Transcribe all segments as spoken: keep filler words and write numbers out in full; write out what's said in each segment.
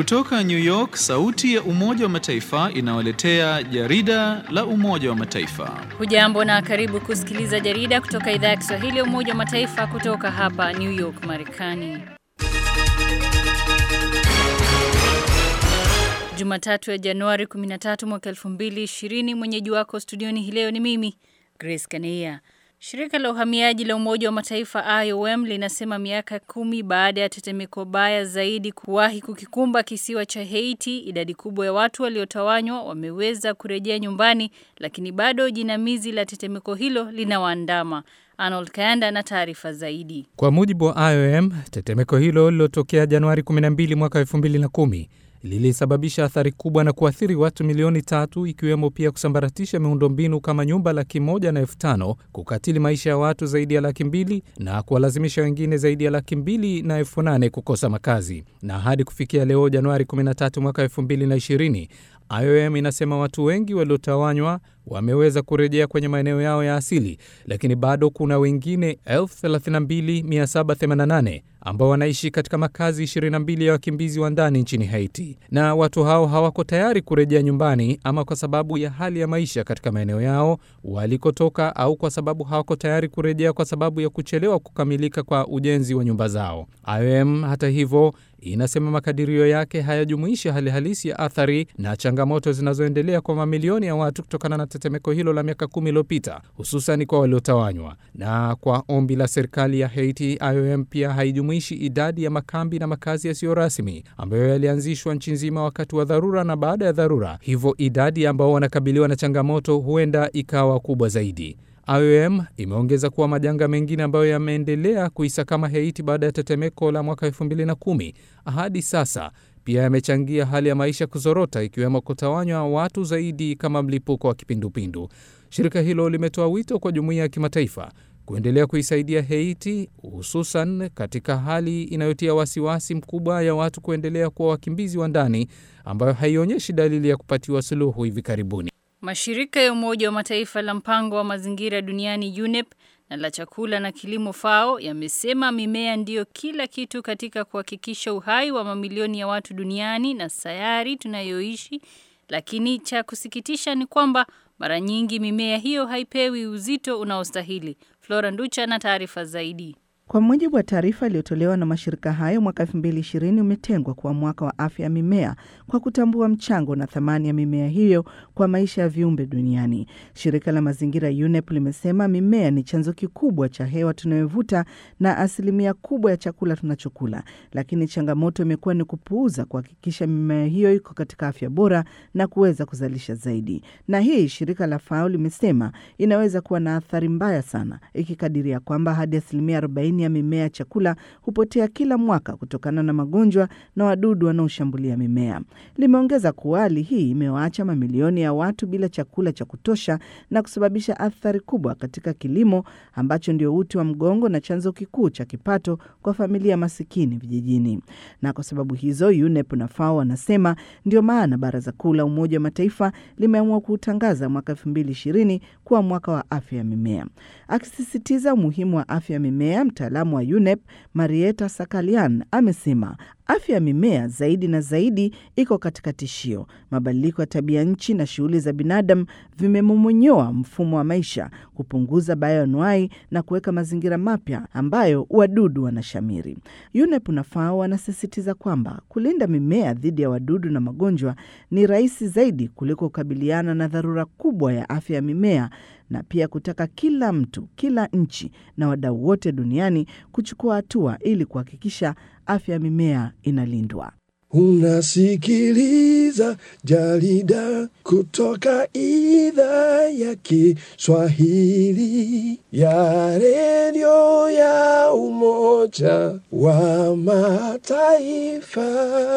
Kutoka New York, sauti ya Umoja wa Mataifa inawaletea jarida la Umoja wa Mataifa. Hujambo na karibu kusikiliza jarida kutoka idhaa ya Kiswahili ya Umoja wa Mataifa kutoka hapa New York, Marekani. Jumatatu ya Januari kumi na tatu mwaka elfu mbili ishirini, mwenyeji wako studioni hii leo ni mimi, Grace Kania. Shirika la uhamiaji la Umoja wa Mataifa I O M linasema miaka kumi baada ya tetemeko baya zaidi kuwahi kukikumba kisiwa cha Haiti, idadi kubwa ya watu waliotawanywa wameweza kurejea nyumbani, lakini bado jinamizi la tetemeko hilo linawaandama. Arnold Kayanda na taarifa zaidi. Kwa mujibu wa I O M, tetemeko hilo lilotokea Januari kumi na mbili mwaka elfu mbili na kumi lilisababisha athari kubwa na kuathiri watu milioni tatu, ikiwemo pia kusambaratisha miundombinu kama nyumba laki moja na elfu tano, kukatili maisha ya watu zaidi ya laki mbili na kuwalazimisha wengine zaidi ya laki mbili na elfu nane kukosa makazi. Na hadi kufikia leo Januari kumi na tatu mwaka elfu mbili na ishirini, I O M inasema watu wengi waliotawanywa wameweza kurejea kwenye maeneo yao ya asili, lakini bado kuna wengine elfu thelathini na mbili mia saba themanini na nane ambao wanaishi katika makazi ishirini na mbili ya wakimbizi wa ndani nchini Haiti. Na watu hao hawako tayari kurejea nyumbani, ama kwa sababu ya hali ya maisha katika maeneo yao walikotoka, au kwa sababu hawako tayari kurejea kwa sababu ya kuchelewa kukamilika kwa ujenzi wa nyumba zao. I O M hata hivyo inasema makadirio yake hayajumuishi hali halisi ya athari na changamoto zinazoendelea kwa mamilioni ya watu kutokana na tetemeko hilo la miaka kumi iliyopita, hususan kwa waliotawanywa. Na kwa ombi la serikali ya Haiti, I O M pia haijumuishi idadi ya makambi na makazi yasiyo rasmi ambayo yalianzishwa nchi nzima wakati wa dharura na baada ya dharura. Hivyo idadi ambao wanakabiliwa na changamoto huenda ikawa kubwa zaidi. I O M imeongeza kuwa majanga mengine ambayo yameendelea kuisakama Haiti baada ya tetemeko la mwaka elfu mbili na kumi hadi sasa pia yamechangia hali ya maisha kuzorota, ikiwemo kutawanywa watu zaidi kama mlipuko wa kipindupindu. Shirika hilo limetoa wito kwa jumuiya ya kimataifa kuendelea kuisaidia Haiti, hususan katika hali inayotia wasiwasi mkubwa ya watu kuendelea kuwa wakimbizi wa ndani, ambayo haionyeshi dalili ya kupatiwa suluhu hivi karibuni. Mashirika ya Umoja wa Mataifa la mpango wa mazingira duniani U N E P na la chakula na kilimo F A O yamesema mimea ndiyo kila kitu katika kuhakikisha uhai wa mamilioni ya watu duniani na sayari tunayoishi, lakini cha kusikitisha ni kwamba mara nyingi mimea hiyo haipewi uzito unaostahili. Flora Nducha na taarifa zaidi. Kwa mujibu wa taarifa iliyotolewa na mashirika hayo, mwaka elfu mbili ishirini umetengwa kuwa mwaka wa afya ya mimea kwa kutambua mchango na thamani ya mimea hiyo kwa maisha ya viumbe duniani. Shirika la mazingira U N E P limesema mimea ni chanzo kikubwa cha hewa tunayovuta na asilimia kubwa ya chakula tunachokula, lakini changamoto imekuwa ni kupuuza kuhakikisha mimea hiyo iko katika afya bora na kuweza kuzalisha zaidi. Na hii shirika la F A O limesema inaweza kuwa na athari mbaya sana, ikikadiria kwamba hadi asilimia arobaini ya mimea ya chakula hupotea kila mwaka kutokana na magonjwa na wadudu wanaoshambulia mimea. Limeongeza kuwa hali hii imewaacha mamilioni ya watu bila chakula cha kutosha na kusababisha athari kubwa katika kilimo ambacho ndio uti wa mgongo na chanzo kikuu cha kipato kwa familia masikini vijijini. Na kwa sababu hizo U N E P na F A O wanasema ndio maana Baraza Kuu la Umoja wa Mataifa limeamua kuutangaza mwaka elfu mbili ishirini kuwa mwaka wa afya ya mimea. Akisisitiza umuhimu wa afya ya mimea, mtaalamu wa U N E P Marieta Sakalian amesema afya ya mimea zaidi na zaidi iko katika tishio. Mabadiliko ya tabia nchi na shughuli za binadamu vimemomonyoa mfumo wa maisha, kupunguza bioanuai na kuweka mazingira mapya ambayo wadudu wanashamiri. U N E P na F A O wanasisitiza kwamba kulinda mimea dhidi ya wadudu na magonjwa ni rahisi zaidi kuliko kukabiliana na dharura kubwa ya afya ya mimea, na pia kutaka kila mtu, kila nchi na wadau wote duniani kuchukua hatua ili kuhakikisha afya ya mimea inalindwa. Unasikiliza jarida kutoka idhaa ya Kiswahili ya redio ya Umoja wa Mataifa.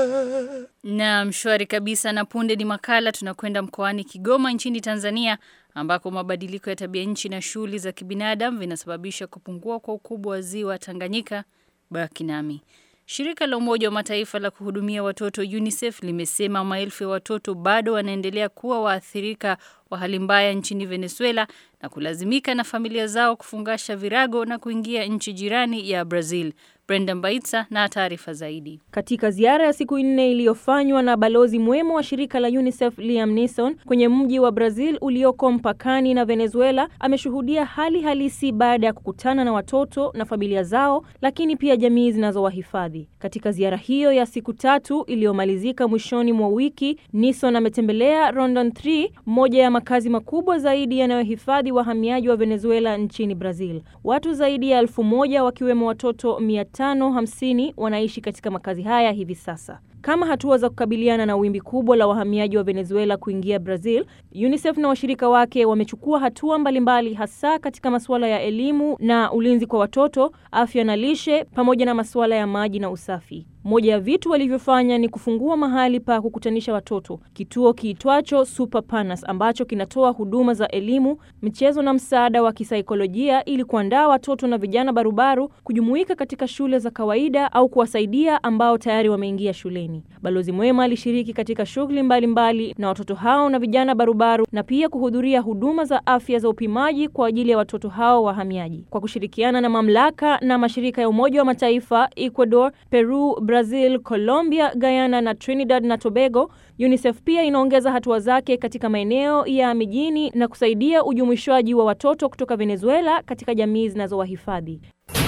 Na mshwari kabisa, na punde ni makala. Tunakwenda mkoani Kigoma nchini Tanzania, ambako mabadiliko ya tabia nchi na shughuli za kibinadamu vinasababisha kupungua kwa ukubwa wa ziwa Tanganyika. Baki nami. Shirika la Umoja wa Mataifa la kuhudumia watoto UNICEF limesema maelfu ya watoto bado wanaendelea kuwa waathirika wa hali mbaya nchini Venezuela na kulazimika na familia zao kufungasha virago na kuingia nchi jirani ya Brazil. Brenda Mbaitsa na taarifa zaidi. Katika ziara ya siku nne iliyofanywa na balozi mwemo wa shirika la UNICEF Liam Neeson kwenye mji wa Brazil ulioko mpakani na Venezuela, ameshuhudia hali halisi baada ya kukutana na watoto na familia zao, lakini pia jamii zinazowahifadhi. Katika ziara hiyo ya siku tatu iliyomalizika mwishoni mwa wiki, Neeson ametembelea Rondon tatu, moja ya makazi makubwa zaidi yanayohifadhi wahamiaji wa Venezuela nchini Brazil. Watu zaidi ya elfu moja wakiwemo watoto mia tano hamsini wanaishi katika makazi haya hivi sasa. Kama hatua za kukabiliana na wimbi kubwa la wahamiaji wa Venezuela kuingia Brazil, UNICEF na washirika wake wamechukua hatua mbalimbali, hasa katika masuala ya elimu na ulinzi kwa watoto, afya na lishe, pamoja na masuala ya maji na usafi. Moja ya vitu walivyofanya ni kufungua mahali pa kukutanisha watoto, kituo kiitwacho Super Panas ambacho kinatoa huduma za elimu, michezo na msaada wa kisaikolojia ili kuandaa watoto na vijana barubaru kujumuika katika shule za kawaida au kuwasaidia ambao tayari wameingia shuleni. Balozi mwema alishiriki katika shughuli mbalimbali na watoto hao na vijana barubaru na pia kuhudhuria huduma za afya za upimaji kwa ajili ya watoto hao wahamiaji. Kwa kushirikiana na mamlaka na mashirika ya Umoja wa Mataifa, Ecuador, Peru, Brazil, Colombia, Guyana na Trinidad na Tobago, UNICEF pia inaongeza hatua zake katika maeneo ya mijini na kusaidia ujumuishwaji wa watoto kutoka Venezuela katika jamii zinazowahifadhi.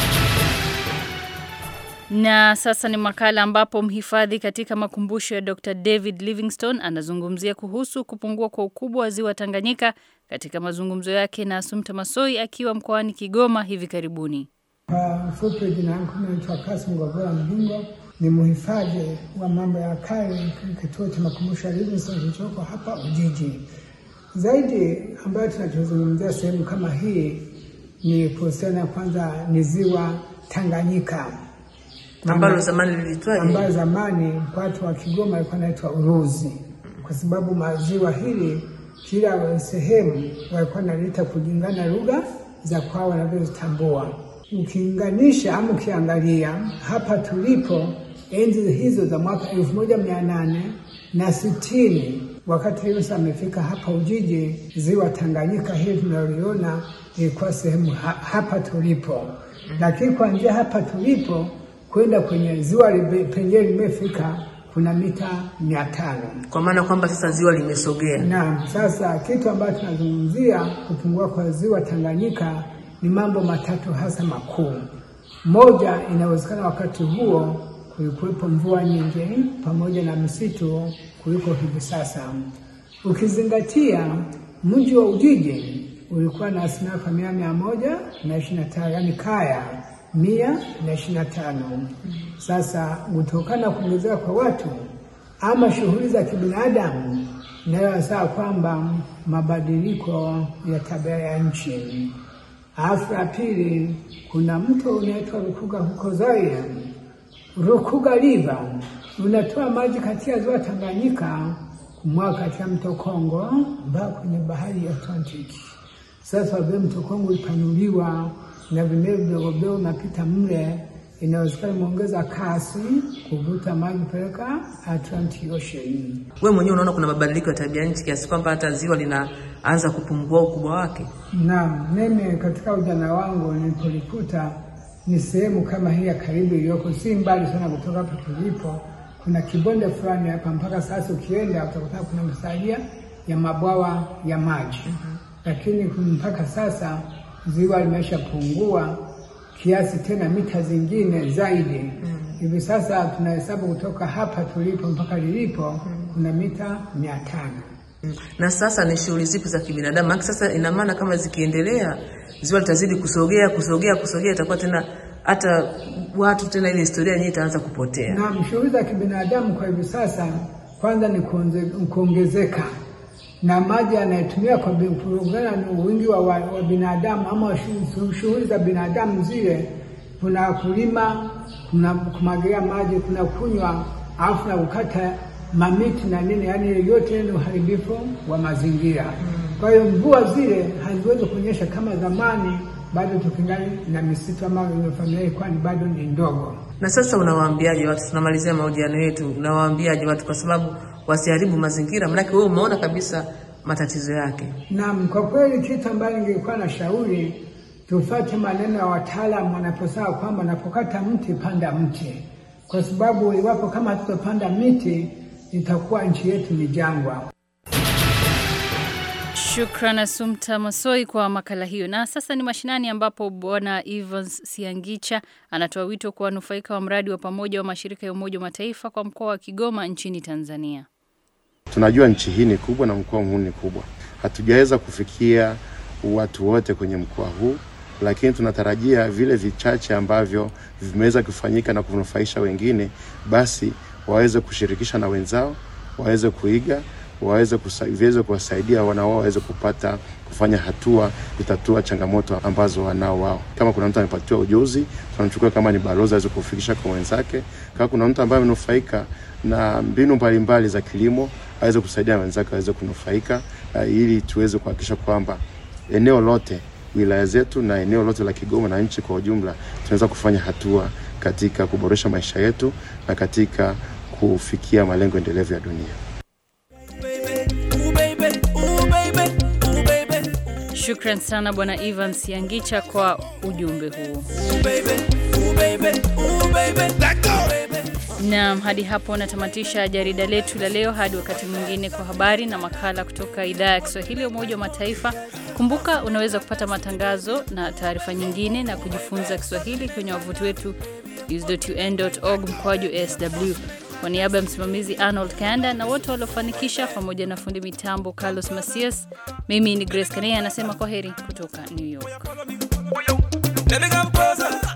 Na sasa ni makala ambapo mhifadhi katika makumbusho ya Doctor David Livingstone anazungumzia kuhusu kupungua kwa ukubwa wa ziwa Tanganyika katika mazungumzo yake na Assumpta Massoi akiwa mkoani Kigoma hivi karibuni. Kwa ufupi, jina langu naitwa Kasim Gogola Mdingo, ni mhifadhi wa mambo ya kale kituo cha makumbusho ya Livingstone kilichoko hapa Ujiji. Zaidi ambayo tunachozungumzia sehemu kama hii ni kuhusiana kwanza ni ziwa Tanganyika, ambalo zamani lilitwaje? Ambayo zamani watu wa Kigoma walikuwa wanaitwa Uruzi, kwa sababu maziwa hili kila sehemu walikuwa wanaliita kulingana lugha za kwao wanavyotambua. Ukiunganisha ama ukiangalia hapa tulipo enzi hizo za mwaka elfu moja mia nane na sitini, wakati Livingstone amefika hapa Ujiji, ziwa Tanganyika hili tunaliona ilikuwa sehemu ha, hapa tulipo. Lakini kuanzia hapa tulipo kwenda kwenye ziwa penye limefika kuna mita mia tano. Kwa maana kwamba sasa ziwa limesogea. Naam, sasa kitu ambacho tunazungumzia kupungua kwa ziwa Tanganyika ni mambo matatu hasa makuu. Moja, inawezekana wakati huo kulikuwepo mvua nyingi pamoja na misitu kuliko hivi sasa. Ukizingatia mji wa Ujiji ulikuwa na asilimia mia moja na ishirini na tano, yani kaya mia na ishirini na tano. Sasa kutokana kuongezeka kwa watu ama shughuli za kibinadamu, nayo saa kwamba mabadiliko ya tabia ya nchi. Alafu ya pili, kuna mto unaitwa Rukuga huko Zaire. Rukuga River unatoa maji kati ya ziwa Tanganyika kumwaga katika mto Kongo mpaka kwenye bahari ya Atlantic. Sasa ule mto Kongo ulipanuliwa na vimeo vidogo vidogo napita mle, inawezekana muongeza kasi kuvuta maji peleka Atlantic Ocean. Wewe mwenyewe unaona kuna mabadiliko ya tabia nchi kiasi kwamba hata ziwa linaanza kupungua ukubwa wake? Naam, mimi katika ujana wangu nilipolikuta ni sehemu kama hii ya karibu iliyoko si mbali sana kutoka hapa tulipo, kuna kibonde fulani hapa mpaka sasa ukienda utakuta kuna misalia ya mabwawa ya maji. Mm-hmm. Lakini mpaka sasa ziwa limeshapungua kiasi tena mita zingine zaidi. Mm-hmm. Hivi sasa tunahesabu kutoka hapa tulipo mpaka lilipo, mm-hmm, kuna mita mia tano. Mm. Na sasa ni shughuli zipi za kibinadamu? Maana sasa ina maana kama zikiendelea ziwa litazidi kusogea kusogea kusogea, itakuwa tena hata watu tena ile historia yenyewe itaanza kupotea. Na shughuli za kibinadamu kwa hivi sasa kwanza ni kuongezeka na maji yanayotumia kwa kulingana na wingi wa, wa, wa binadamu ama shughuli za binadamu zile. Kuna kulima, kuna kumwagilia maji, kuna kunywa, afu na kukata mamiti na nini, yani yote ni uharibifu wa mazingira. Hmm. Kwa hiyo mvua zile haziwezi kunyesha kama zamani, bado tukingali na misitu ama familia kwani bado ni ndogo. Na sasa unawaambiaje watu, tunamalizia mahojiano yetu, unawaambiaje watu kwa sababu wasiharibu mazingira, maana wewe umeona kabisa matatizo yake? Naam, kwa kweli kitu ambacho ningekuwa na shauri tufuate maneno ya wataalamu wanaposema kwamba unapokata mti panda mti, kwa sababu iwapo kama tutapanda miti itakuwa nchi yetu ni jangwa. Shukrani Sumta Masoi kwa makala hiyo. Na sasa ni mashinani ambapo Bwana Evans Siangicha anatoa wito kwa wanufaika wa mradi wa pamoja wa mashirika ya Umoja wa Mataifa kwa mkoa wa Kigoma nchini Tanzania. Tunajua nchi hii ni kubwa na mkoa huu ni kubwa. Hatujaweza kufikia watu wote kwenye mkoa huu, lakini tunatarajia vile vichache ambavyo vimeweza kufanyika na kunufaisha wengine, basi waweze kushirikisha na wenzao, waweze kuiga, waweze kusaidia kuwasaidia wanao waweze kupata kufanya hatua kutatua changamoto ambazo wanao wao. Kama kuna mtu amepatiwa ujuzi, tunamchukua kama ni balozi aweze kufikisha kwa wenzake. Kama kuna mtu ambaye amenufaika na mbinu mbalimbali za kilimo, aweze kusaidia wenzake waweze kunufaika, uh, ili tuweze kuhakikisha kwamba eneo lote, wilaya zetu na eneo lote la Kigoma na nchi kwa ujumla, tunaweza kufanya hatua katika kuboresha maisha yetu na katika kufikia malengo endelevu ya dunia. Shukran sana Bwana Ivan Siangicha kwa ujumbe huu. Naam, hadi hapo natamatisha jarida letu la leo. Hadi wakati mwingine kwa habari na makala kutoka idhaa ya Kiswahili ya Umoja wa Mataifa. Kumbuka unaweza kupata matangazo na taarifa nyingine na kujifunza Kiswahili kwenye wavuti wetu news dot u n dot org mkwaju S W. Kwa niaba ya msimamizi Arnold Kanda na wote waliofanikisha pamoja na fundi mitambo Carlos Macias, mimi ni Grace Kanea nasema kwaheri kutoka New York.